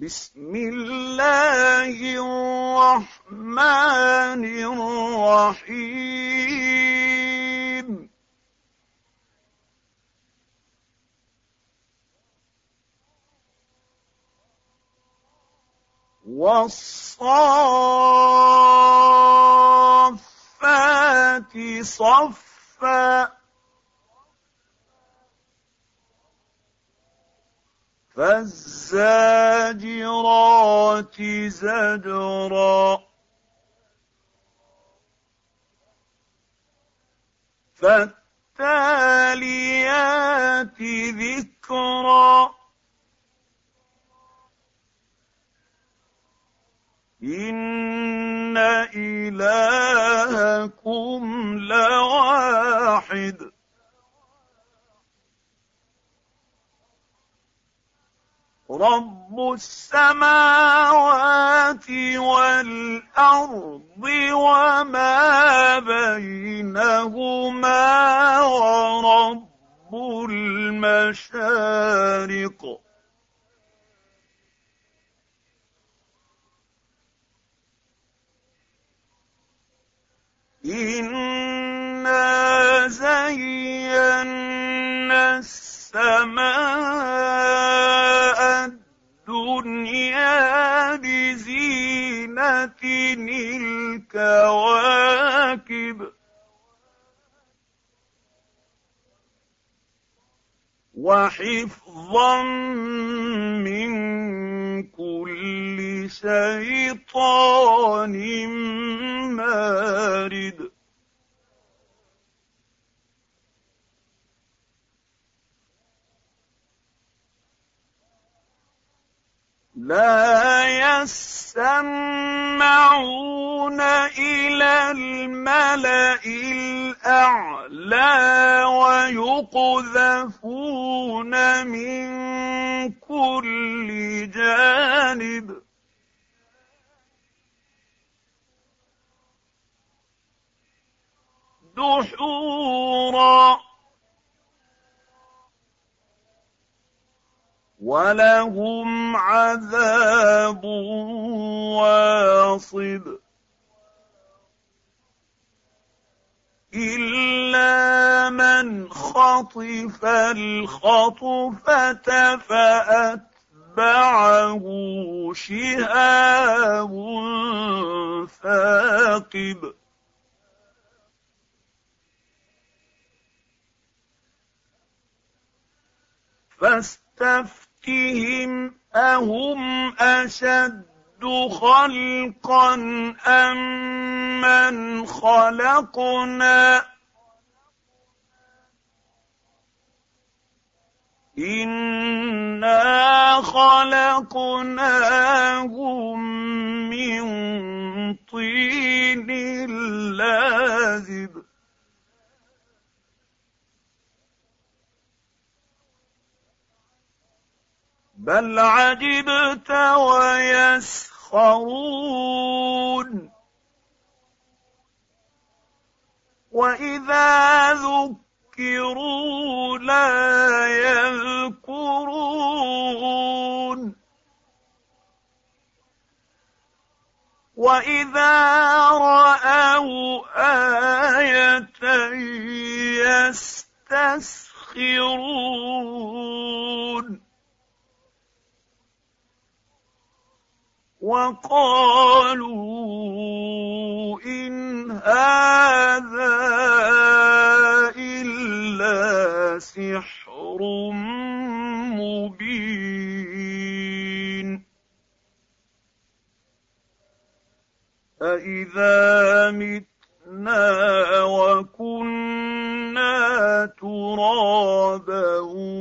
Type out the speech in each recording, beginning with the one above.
بسم الله الرحمن الرحيم والصافات صفا فالزاجرات زجرا فالتاليات ذكرا إن إلهكم لواحد رب السماوات والأرض وما بينهما ورب المشارق إنا زينا السماء الدنيا بزينة الكواكب وحفظا من كل شيطان مارد لا يسمعون إلى الملأ الأعلى ويقذفون من كل جانب دحورا ولهم عذاب واصب إلا من خطف الخطفة فأتبعه شهاب ثاقب فاستفتهم أهم أشد خلقا أم من خلقنا إنا خلقناهم من طين لازب بل عجبت ويسخرون وإذا ذكروا لا يذكرون وإذا رأوا آية يستسخرون وقالوا إن هذا إلا سحر مبين أإذا متنا وكنا ترابا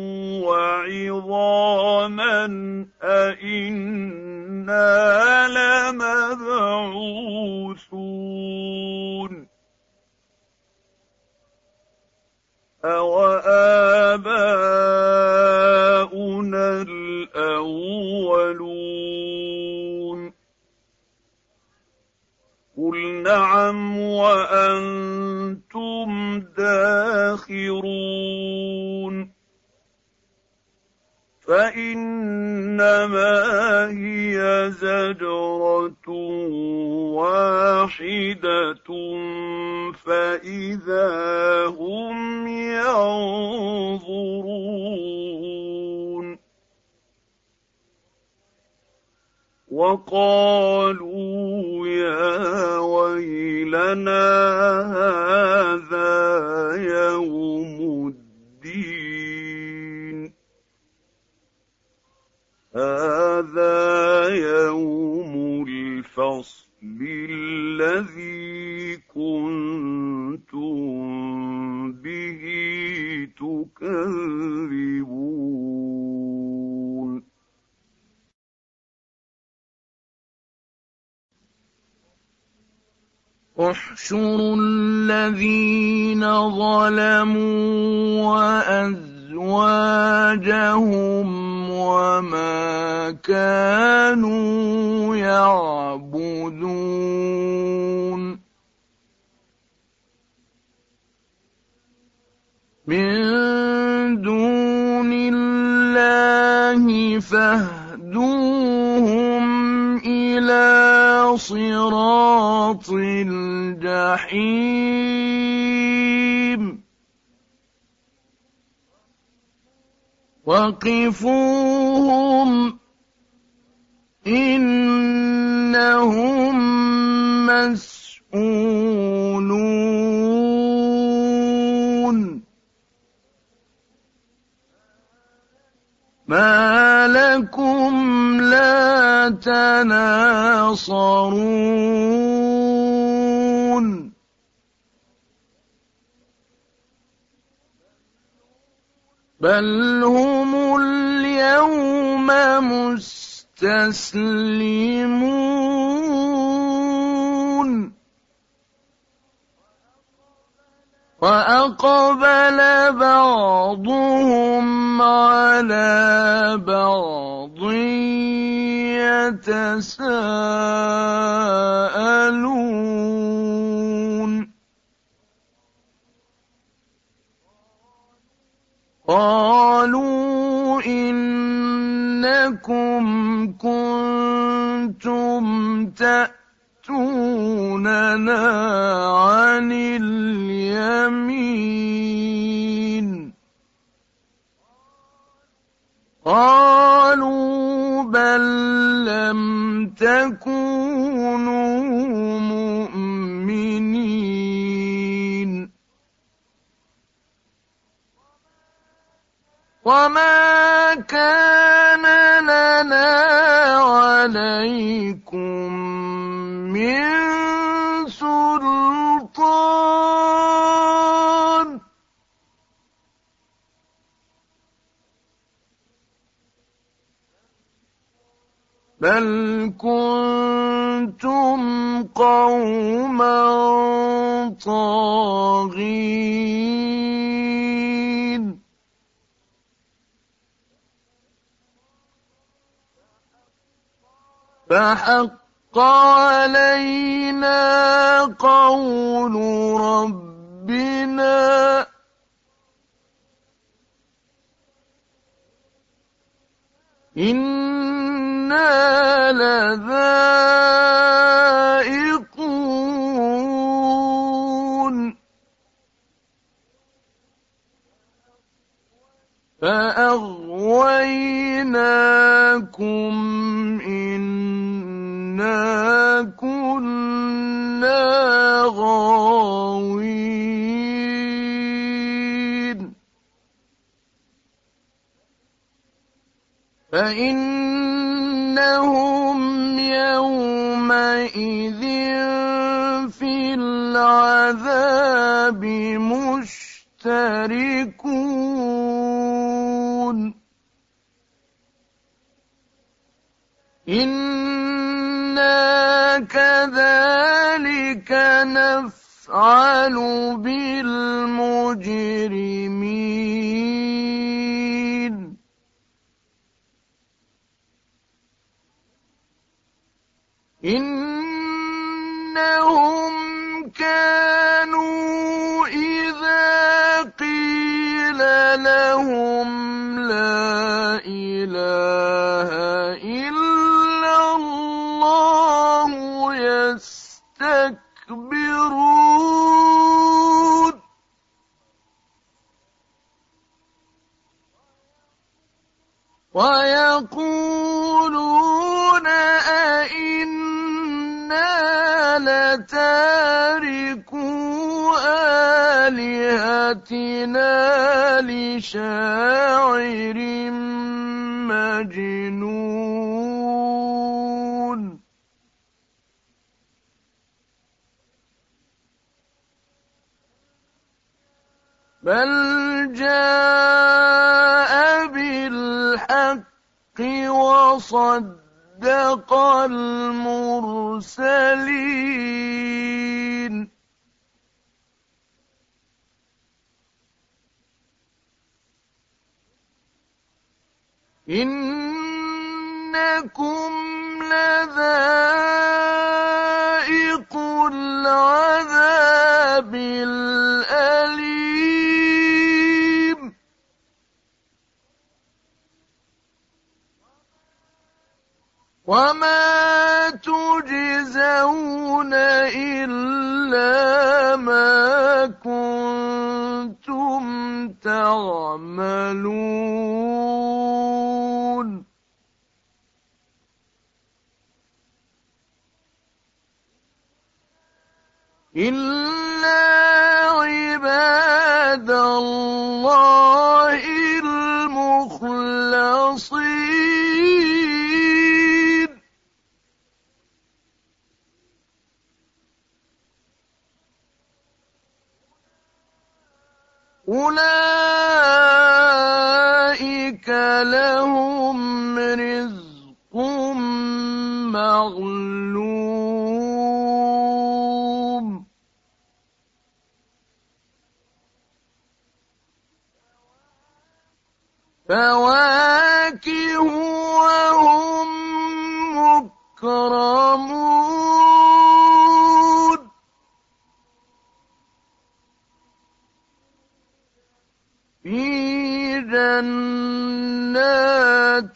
وعظاما أإنا لمبعوثون أوآباؤنا الأولون قل نعم وأنتم داخرون فإنما هي زجرة واحدة فإذا هم ينظرون وقالوا يا ويلنا هذا يوم الدين هذا يوم الفصل الذي كنتم به تكذبون احشروا الذين ظلموا وأزواجهم وما كانوا يعبدون من دون الله فاهدوهم إلى صراط الجحيم وقفوهم إنهم مسؤولون ما لكم لا تناصرون بل هم اليوم مستسلمون وأقبل بعضهم على بعض يتساءلون قالوا إنكم كنتم تأتوننا عن اليمين قالوا بل لم تكونوا مؤمنين وما كان لنا عليكم من سلطان بل كنتم قوما طاغين فحق علينا قول ربنا إنا لذائقون فأغويناكم إنا كنا غاوين فإنهم يومئذ في العذاب مشتركون إنا كذلك نفعل بالمجرمين إنهم كانوا إذا قيل لهم لا إله لتاركو آلهتنا لشاعر مجنون بل جاء بالحق وصدق المرسلين إنكم لذائقو العذاب الأليم وما تجزون إلا ما كنتم تعملون إلا عباد الله المخلصين أولئك لهم رزق معلوم فواكه وهم مكرمون في جنات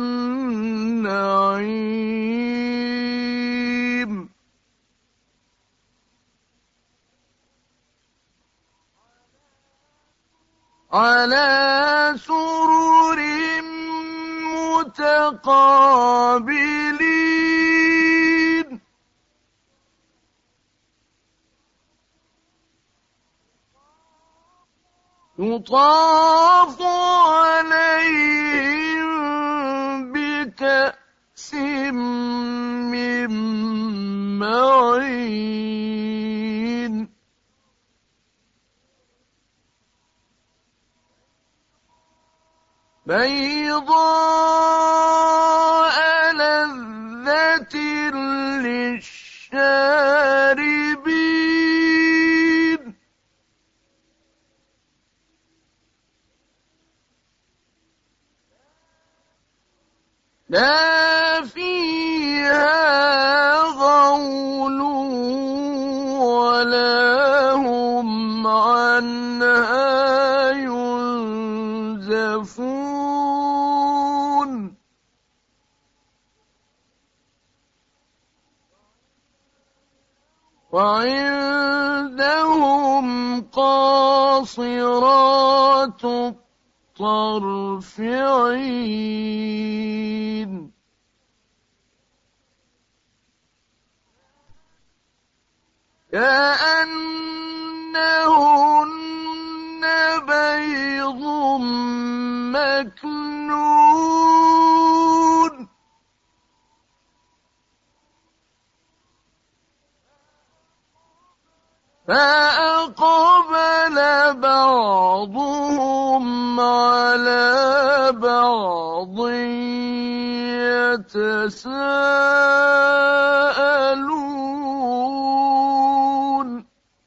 النعيم على سرر متقابلين يطاف عليهم بكأس من معين بيضاء لذة للشاربين لا فيها غول ولا هم عنها ينزفون وعندهم قاصرات الطرف عين كأنهن بيض مكنون فأقبل بعضهم على بعض يتساءلون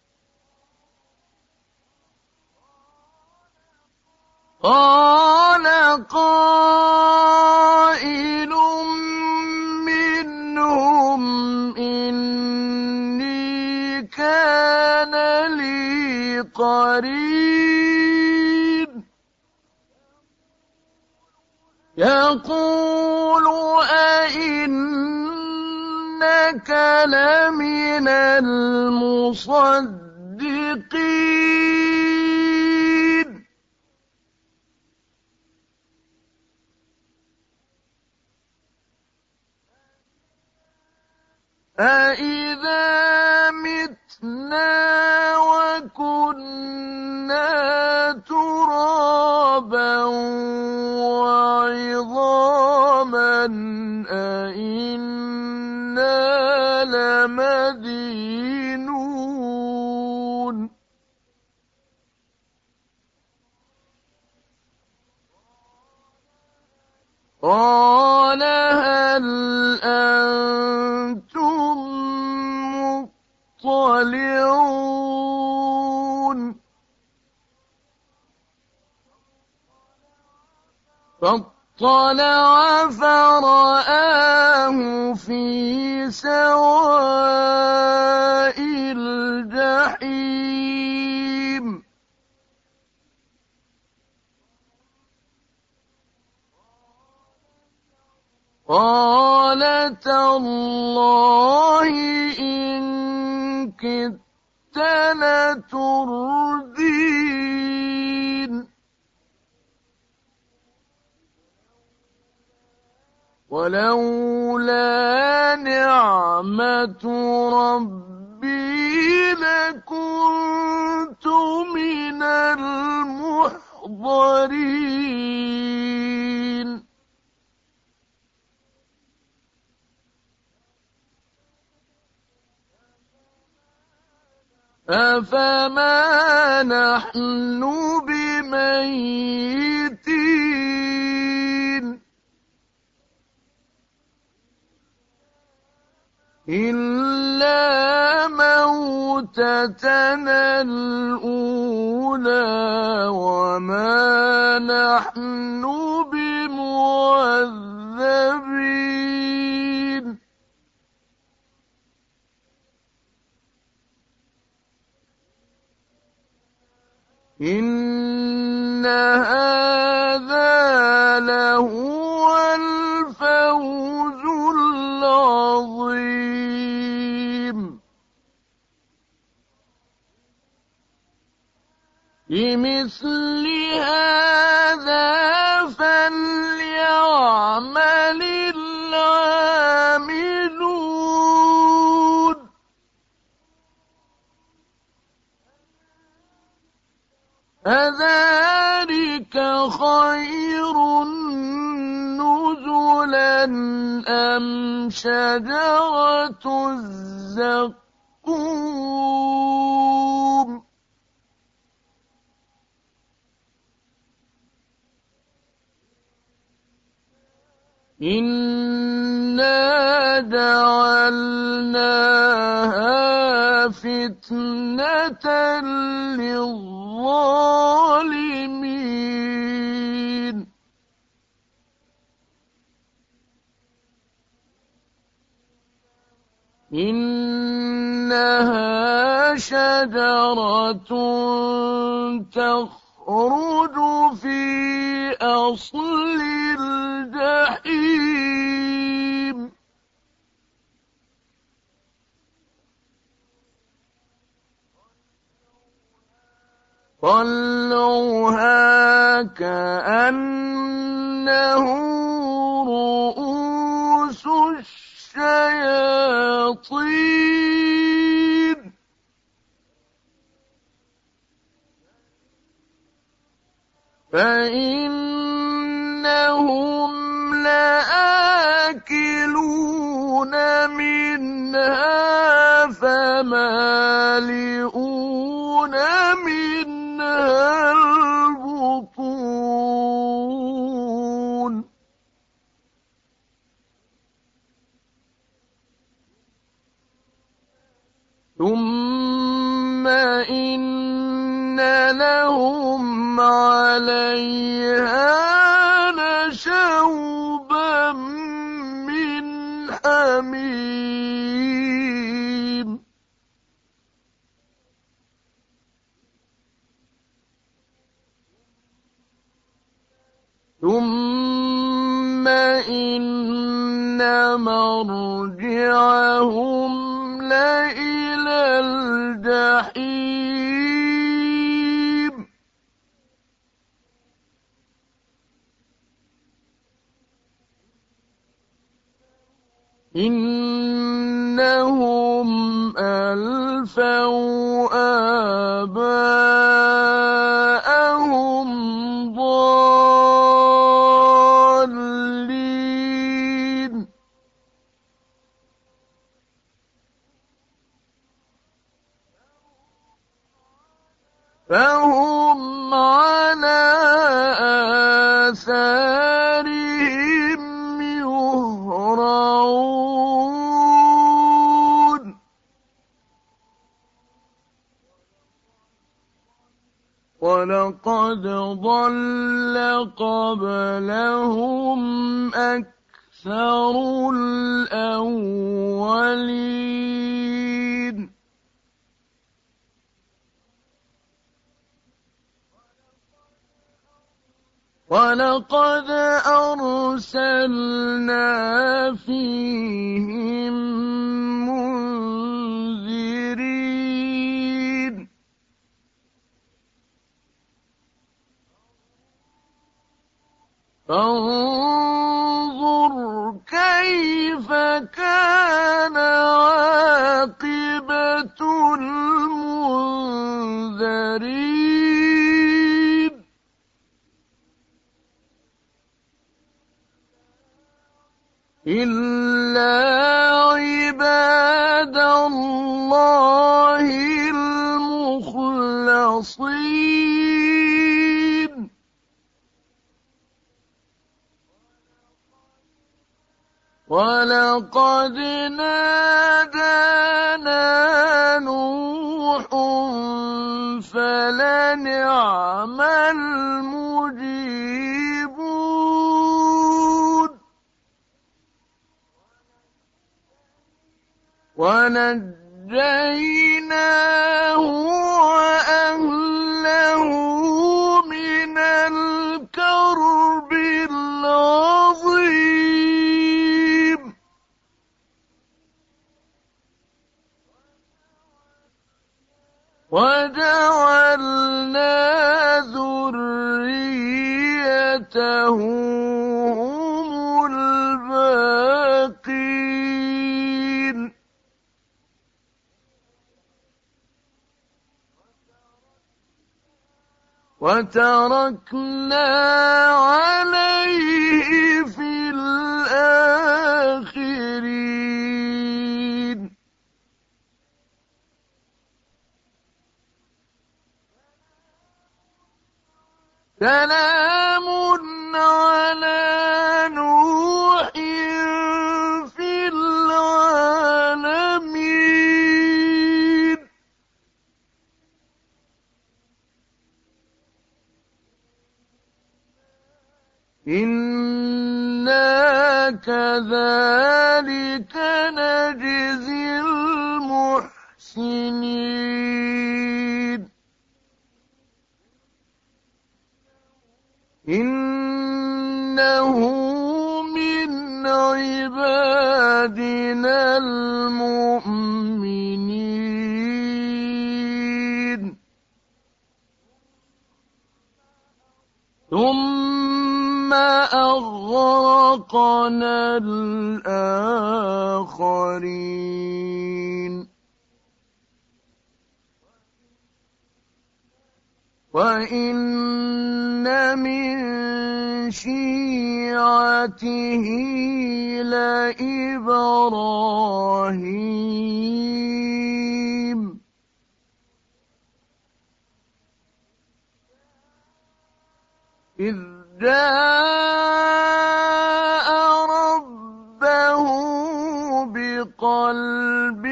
قال قائل منهم إني كان لي قرين يقول أئنك لمن المصدقين أإذا مِتْنَا وَكُنَّا تُرَابًا وَعِظَامًا أَإِنَّا لَمَدِينُونَ قَالَ هَلْ أَنتُم مُّطَّلِعُونَ فاطلع فرآه في سواء الجحيم قال تالله إن كدت لتردين ولولا نعمة ربي لكنت من المحضرين أفما نحن بميتين إلا موتتنا الأولى وما نحن بمعذبين إن هذا لهو الفوز العظيم لمثل هذا فليعمل العاملون أذلك خير نزلا أم شجرة الزقوم إنا جعلناها فتنة للظالمين إنها شجرة تخرج في أصل الجحيم طلعها كأنه رؤوس الشياطين فإنهم لآكلون منها فمالئون منها البطون ثم إن لهم عليها لشوبا من حميم ثم إن مرجعهم لإلى الجحيم إنهم أَلْفَوْا آبَاءَهُمْ ضَالِّينَ فَهُمْ عَلَىٰ آثَارِهِمْ يُهْرَعُونَ وَلَقَدْ ضَلَّ قَبْلَهُمْ أَكْثَرُ الْأَوَّلِينَ وَلَقَدْ أَرْسَلْنَا فِيهِم مُّنذِرِينَ فانظُرْ كَيْفَ كَانَ عَاقِبَةُ الْمُنذَرِينَ إِلَّا عِبَادَ اللَّهِ الْمُخْلَصِينَ وَلَقَدْ نَادَانَا نُوحٌ فَلَنِعْمَ الْمُجِيبُونَ وَنَجَّيْنَاهُ وَأَهْلَهُ مِنَ الْكَرْبِ الْعَظِيمِ وَجَعَلْنَا ذُرِّيَّتَهُ هُمُ الْبَاقِينَ وَتَرَكْنَا عَلَيْهِ فِي الْآخِرِينَ سَلَامٌ عَلَىٰ نُوحٍ فِي الْعَالَمِينَ إِنَّا كَذَٰلِكَ نَجْزِي الْمُحْسِنِينَ إِنَّهُ مِنْ عِبَادِنَا الْمُؤْمِنِينَ ثُمَّ أَغْرَقْنَا الْآخَرِينَ وَإِنَّ مِن شِيعَتِهِ لَإِبْرَاهِيمَ إِذْ جَاءَ رَبَّهُ بِقَلْبٍ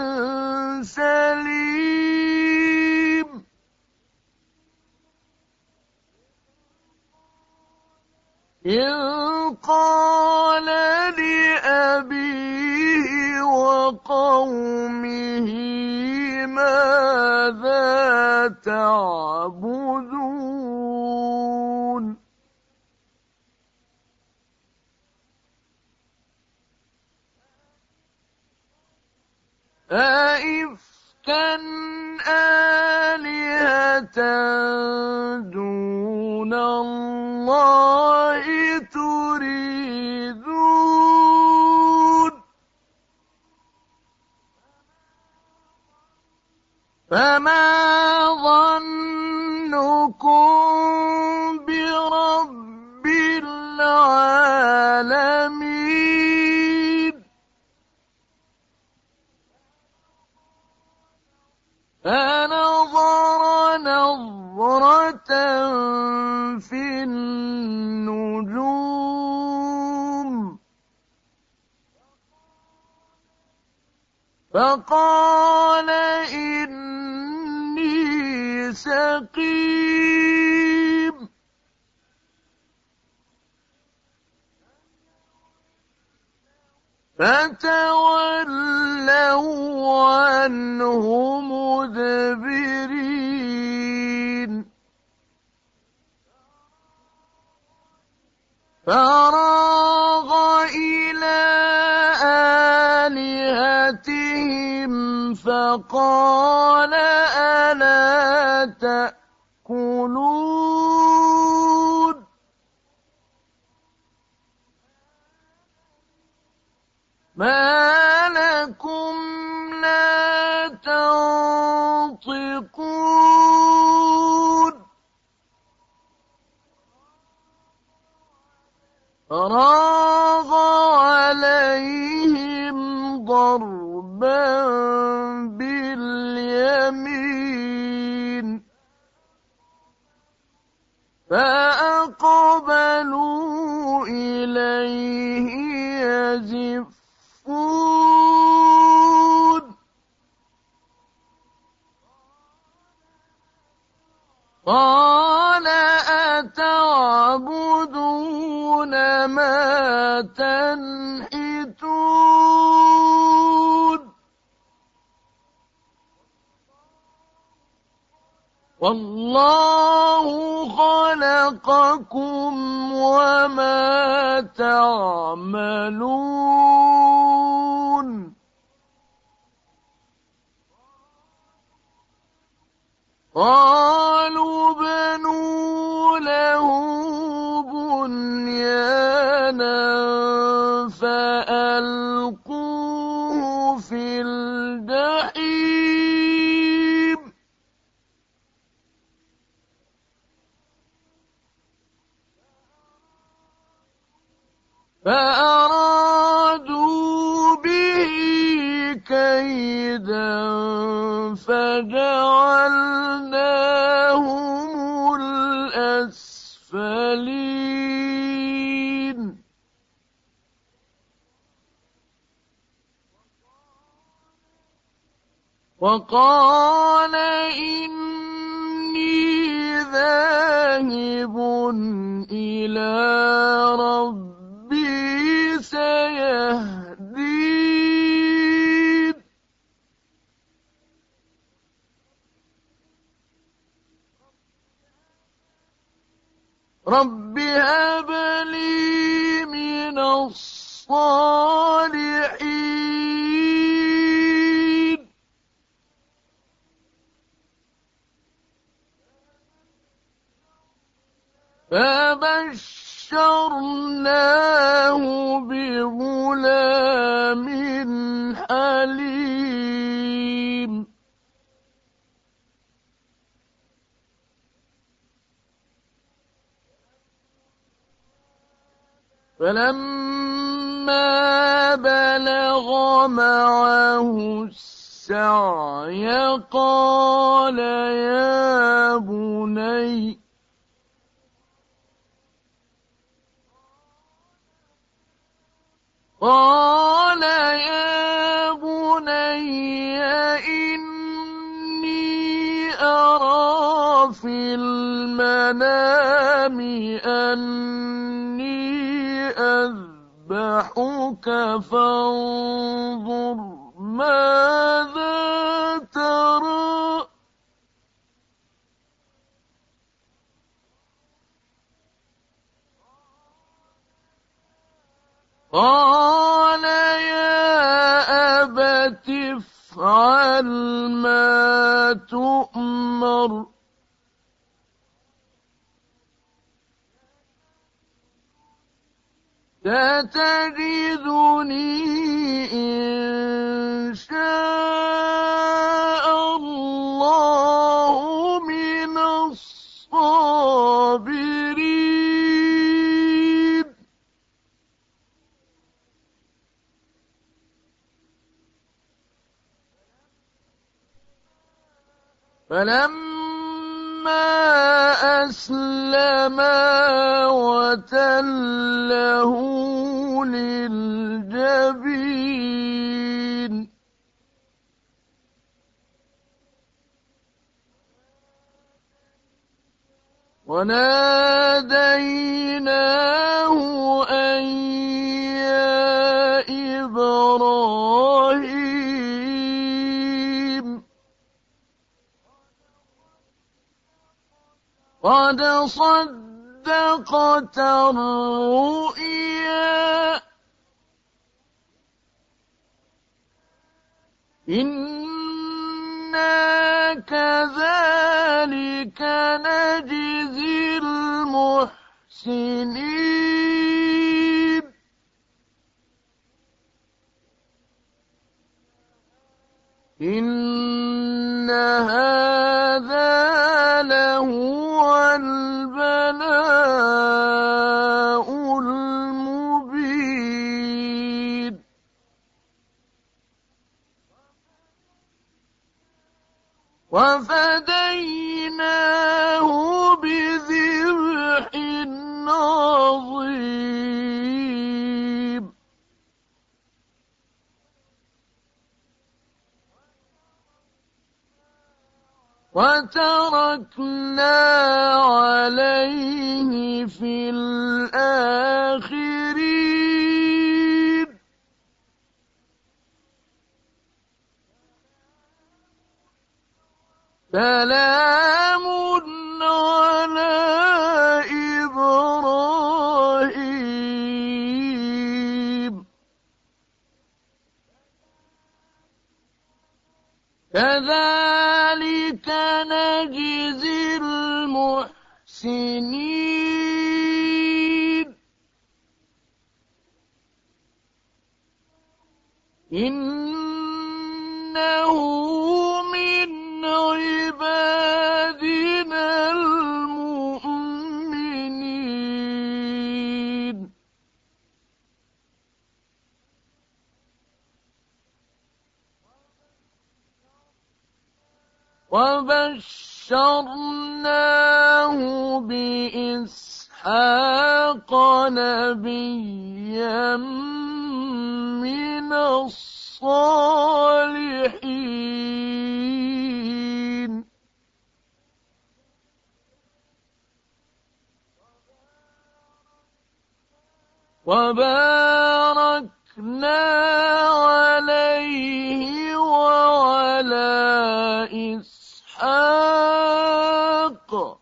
سَلِيمٍ إِذْ قَالَ لِأَبِيهِ وَقَوْمِهِ مَاذَا تَعْبُدُونَ أَئِفْكًا آلِهَةً دُونَ اللَّهِ تُرِيدُونَ فما ظنكم برب العالمين فنظر نظرة في النجوم فقال إني سقيم فتولوا عنه مدبرين فراغ إلى آلهتهم فقال ألا تأكلون ما لكم لا تنطقون فراغ عليهم ضربا باليمين فأقبلوا إليه يزفون قال أتعبدون ما تنحتون والله خلقكم وما تعملون قالوا ابنوا له بنيانا فألقوه في الجحيم فأرادوا به كيدا فجعلناهم الأسفلين وقال إني ذاهب إلى ربي سيهدين رب هب لي من الصالحين فبشرناه بغلام حليم فلما بلغ معه السعي قال يا بني إني أرى في المنام أني أذبحك فانظر ماذا ترى قال يا أبت افعل ما تؤمر ستجدني إن شاء الله فلما أسلما وتله للجبين وناديناه أن يا إبراهيم قد صدقت الرؤيا إنا كذلك نجزي المحسنين إن هذا لهو البلاء المبين وفديناه بذبح عظيم وتركنا عليه في الآخرين سلام على إبراهيم كذلك نجزي المحسنين إنه من عبادنا المؤمنين وبشرناه بإسحاق نبيا من الصالحين وباركنا عليه وعلى إسحاق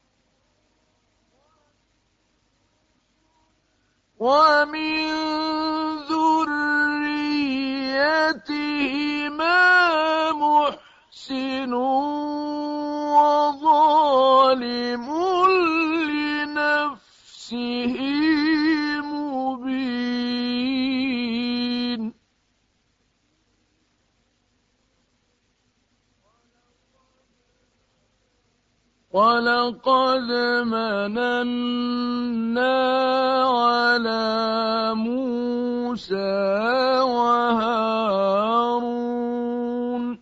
ومن ذريتهما محسن وظالم لنفسه مبين ولقد مننا على موسى وهارون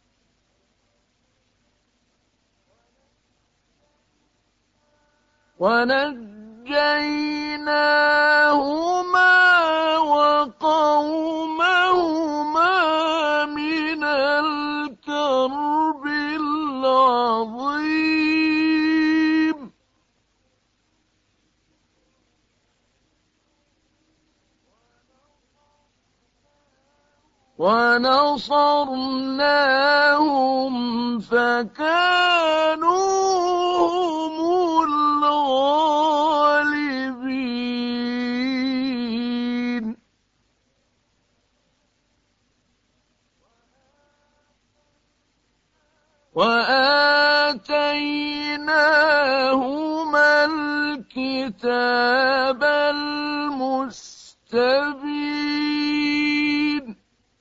ونجيناهما وقومهما من الكرب العظيم ونصرناهم فكانوا هم الغالبين وآتيناهما الكتاب المستبين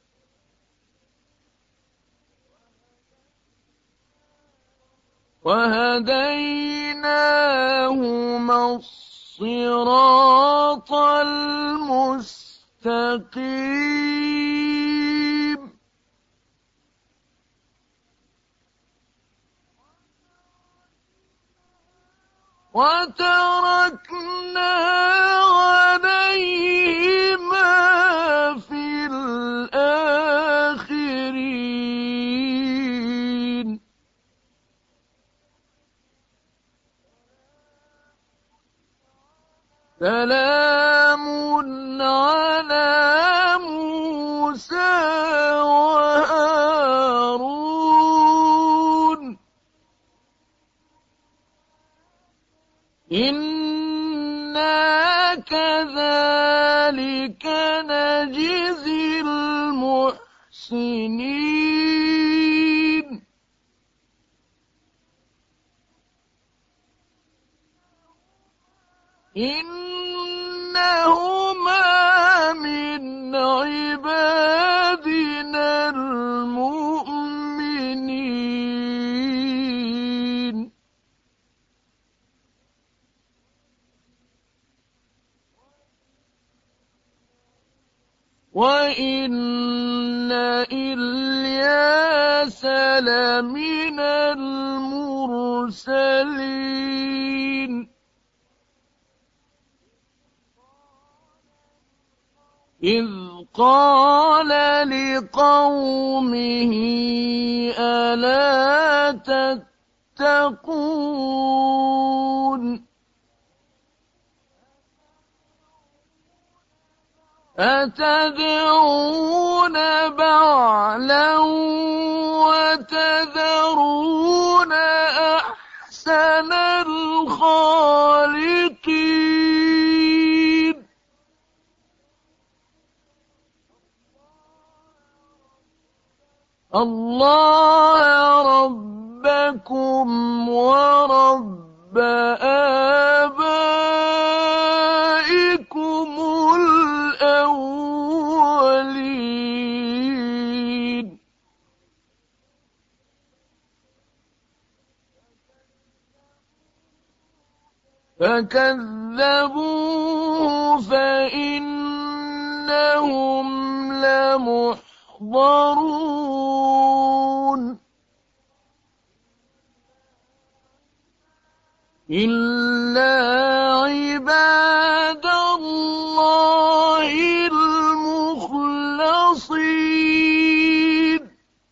وهديناهما الصراط المستقيم وتركنا عليهما في الآخرين سلام على موسى وهارون إنا كذلك نجزي المحسنين إنهما من عبادنا المؤمنين وإن إلياس لمن المرسلين إذ قال لقومه ألا تتقون أتدعون بعلا وتذرون أحسن الخالقين الله ربكم ورب آبائكم الأولين فكذبوه فإنهم لمحضرون إلا عباد الله المخلصين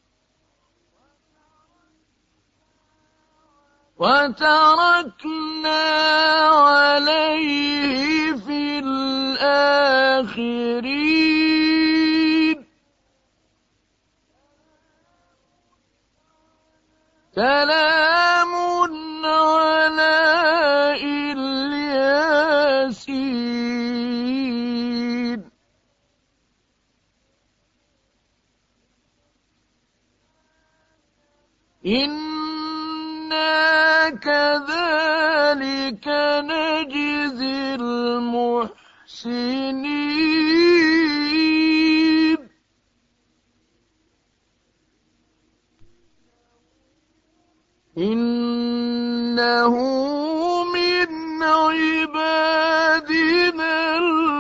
وتركنا عليه في الآخرين سلام على الياسين إنا كذلك نجزي المحسنين إنه من عبادنا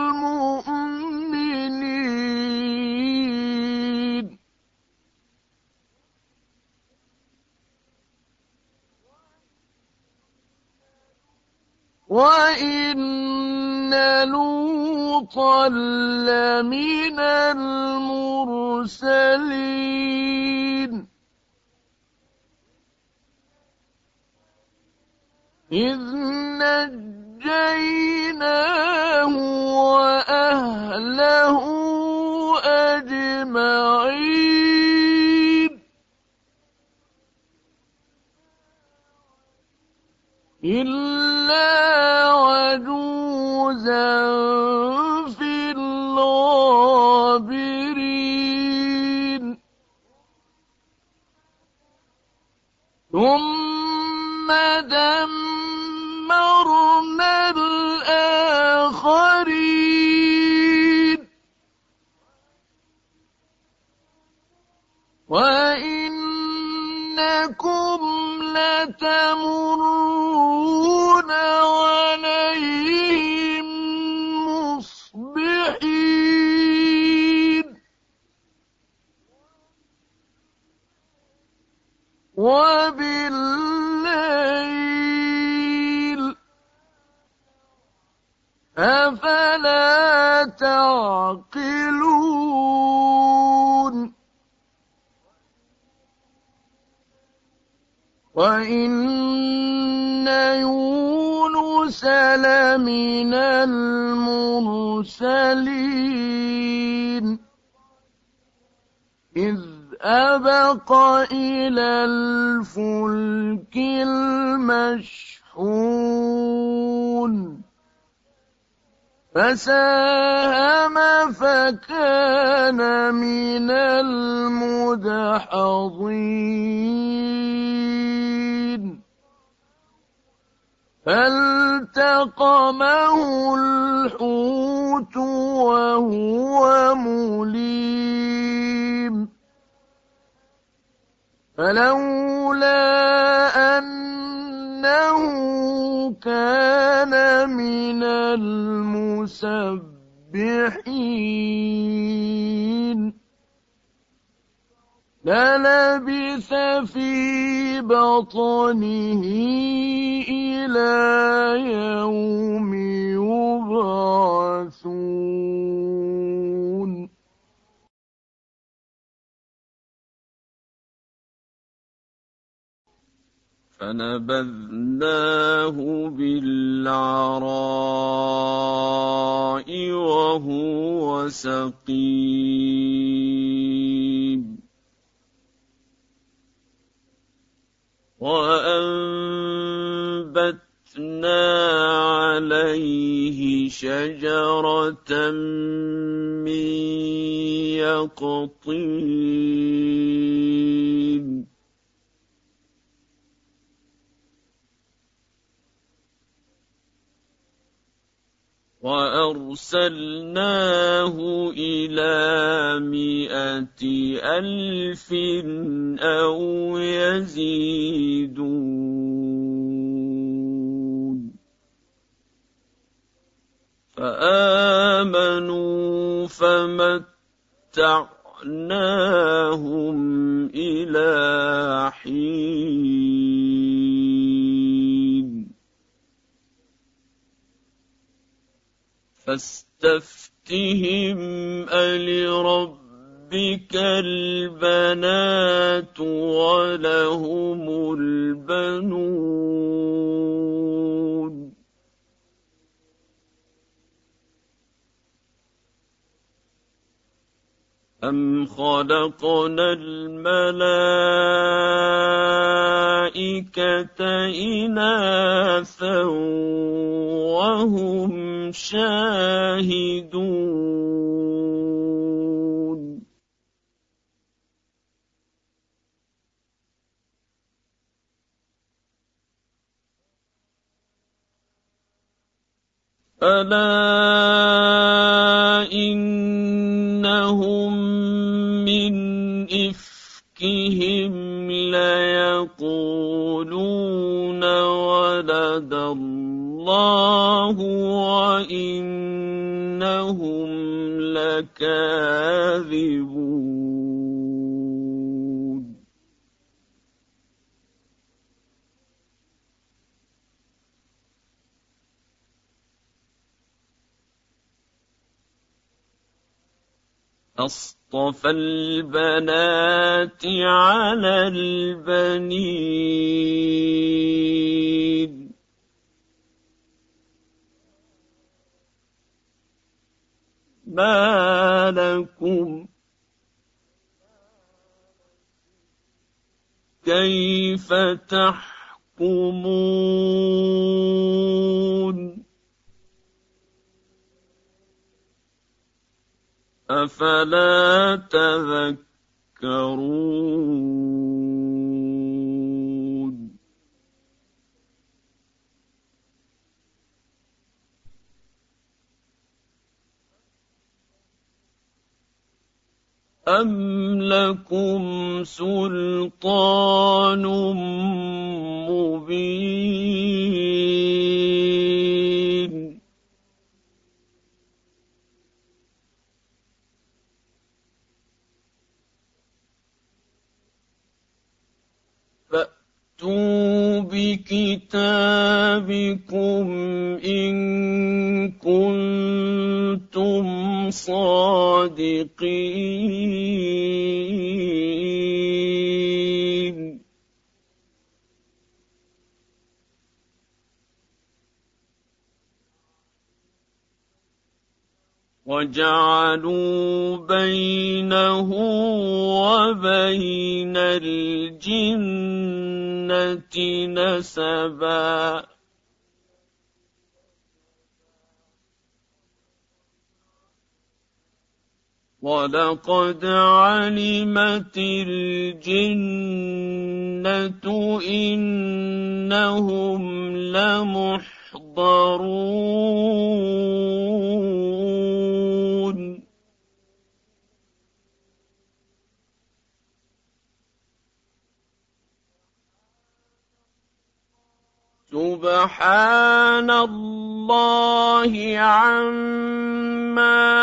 المؤمنين وإن لوطا لمن المرسلين إذ نجيناه وأهله أجمعين إلا عجوزا في الغابرين ثم دمرنا الآخرين وإنكم لتمرون عليهم مصبحين وبالليل تعقلون وإن يونس لمن المرسلين إذ أبق إلى الفلك المشحون فساهم فكان من المدحضين فالتقمه الحوت وهو مليم فلولا أنه كان من المسبحين للبث في بطنه إلى يوم يبعثون فنبذناه بالعراء وهو سقيم وأنبتنا عليه شجرة من يقطين وأرسلناه إلى 100,000 أو يزيدون فآمنوا فمتعناهم إلى حين فاستفتهم ألربك البنات ولهم البنون أم خلقنا الملائكة إناثا وهم شاهدون ألا إنهم من إفكهم ليقولون ولد الله وإنهم لكاذبون أصطفى البنات على البنين ما لكم كيف تحكمون أفلا تذكرون أم لكم سلطان مبين فأتوا بكتابكم إن كنتم صادقين وجعلوا بينه وبين الجنة نسبا ولقد علمت الجنة إنهم لمحضرون سبحان الله عما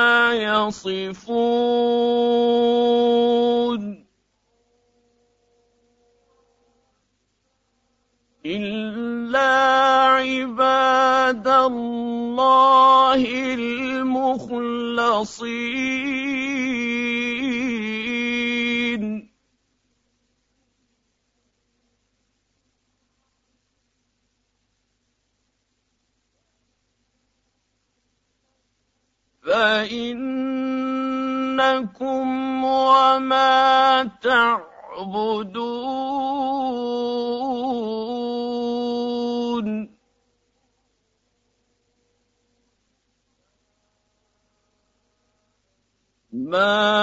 يصفون إلا عباد الله المخلصين فإنكم وما تعبدون ما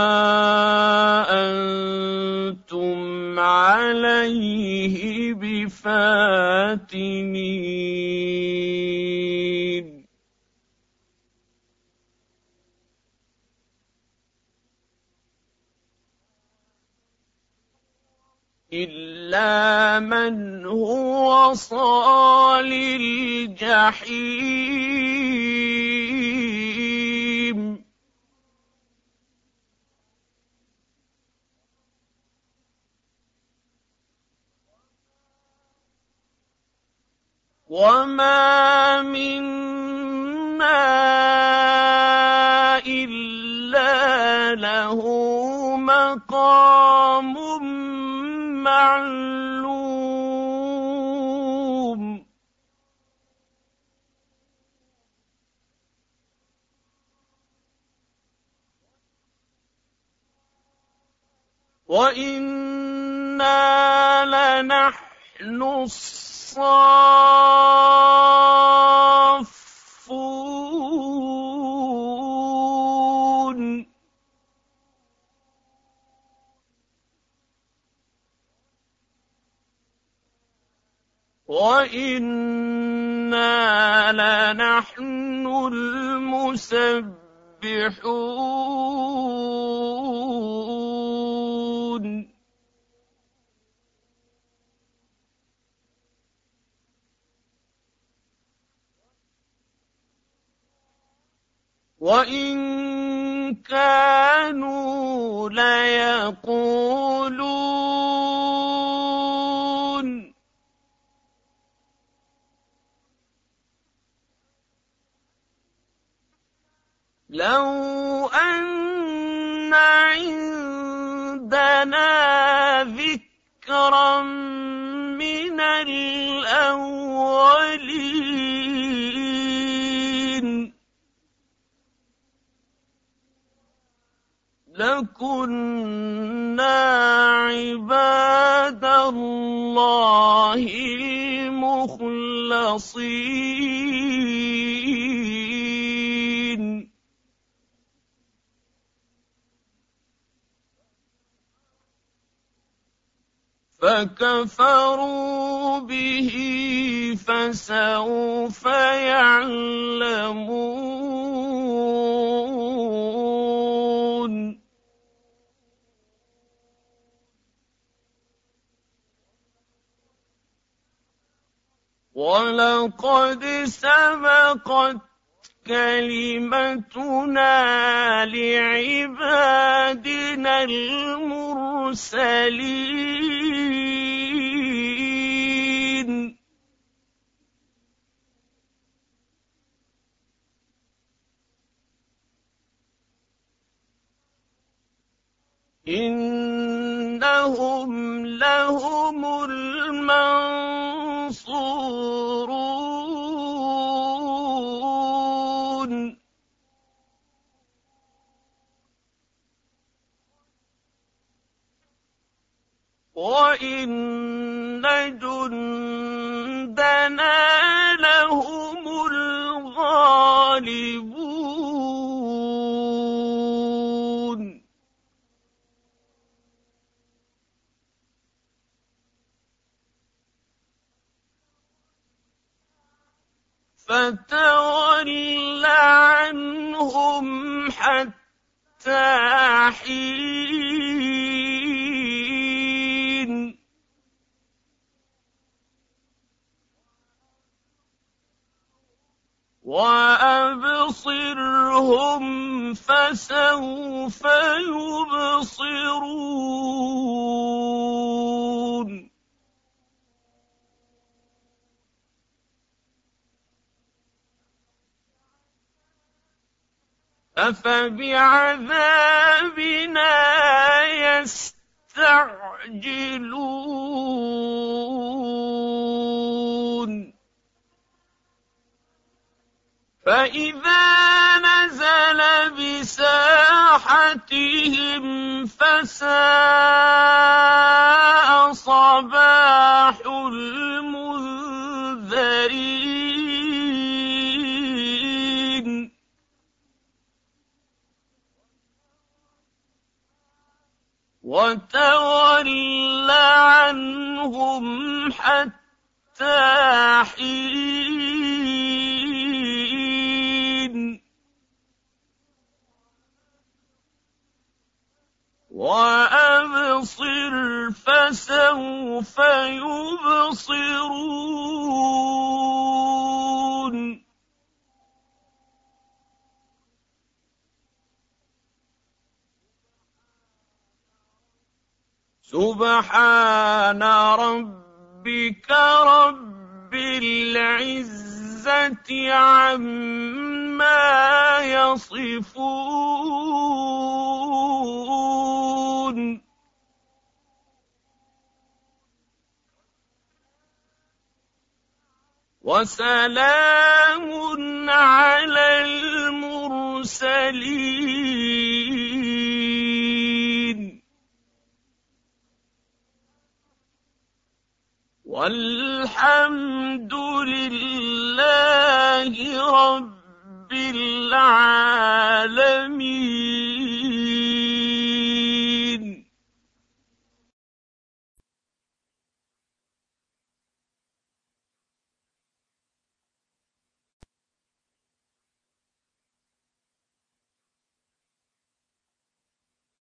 أنتم عليه بفاتنين إلا من هو صال الجحيم وما منا إلا له مقام معلوم وإنا لنحن الصافون وإنا لنحن المسبحون وإن كانوا ليقولون لو أن عندنا ذكرا من الأولين لكنا عباد الله المخلصين فكفروا به فسوف يعلمون ولقد سبقت كلمتنا لعبادنا المرسلين إنهم لهم المنصورون وإن جندنا لهم الغالبون فتول عنهم حتى حين وأبصرهم فسوف يبصرون أفبعذابنا يستعجلون فإذا نزل بساحتهم فساء صباح المنذرين وتول عنهم حتى حين وأبصر فسوف يبصرون سبحان ربك رب العزة عما يصفون وسلام على المرسلين والحمد لله رب العالمين.